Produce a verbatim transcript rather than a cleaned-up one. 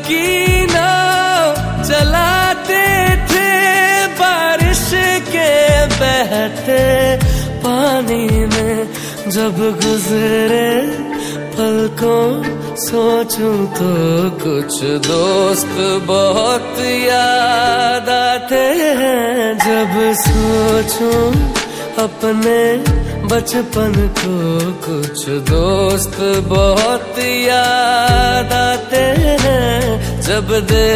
की नाव चलाते थे बारिश के बहते पानी में। जब गुजरे पलकों सोचूं तो कुछ दोस्त बहुत याद आते हैं। जब सोचूं अपने बचपन को कुछ दोस्त बहुत याद आते हैं। जब दे